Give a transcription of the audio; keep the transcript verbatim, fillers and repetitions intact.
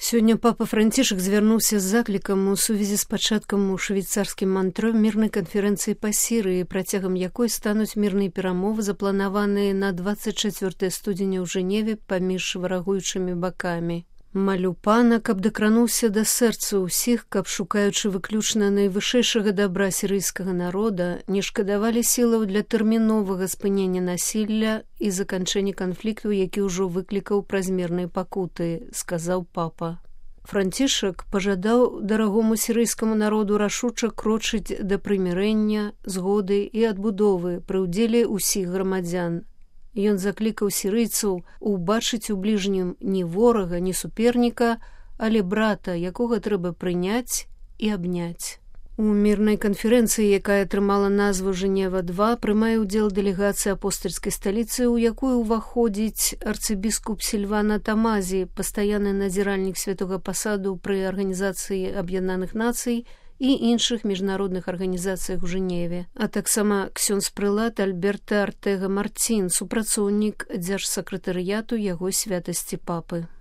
Сёння папа Францішак звярнуўся з заклікам у сувязі з пачаткам у швейцарскім Монтре мірнай канферэнцыі па Сірыі, працягам якой стануць мірныя перамовы, запланаваныя на дваццаць чацвёртага студзеня ў Жэневе паміж варагуючымі бакамі. Малю пана, каб дакрануўся да сэрца ўсіх, каб, шукаючы выключна найвышэйшага дабра сірыйскага народа, не шкадавалі сілаў для тэрміновага спынення насілля і заканчэння канфлікту, які ўжо выклікаў празмерныя пакуты, сказаў папа. Францішак пажадаў дарагому сірыйскаму народу рашуча крочыць да прымірэння, згоды і адбудовы пры ўдзеле ўсіх грамадзян. Ён заклікаў сірыйцаў убачыць у бліжнім не ворага, не суперніка, але брата, якога трэба прыняць і абняць. У мірнай канферэнцыі, якая атрымала назву Жэнева два, прымае ўдзел дэлегацыя апостальскай сталіцы, у якую ўваходзіць арцыбіскуп Сільвана Тамазі, пастаянны надзіральнік святога пасаду пры Арганізацыі Аб'яднаных Нацый і іншых міжнародных арганізацыях у Жэневе, а таксама ксёндз-прылад Альберта Артега Мартін, супрацоўнік дзяржсакратарыяту яго святасці папы.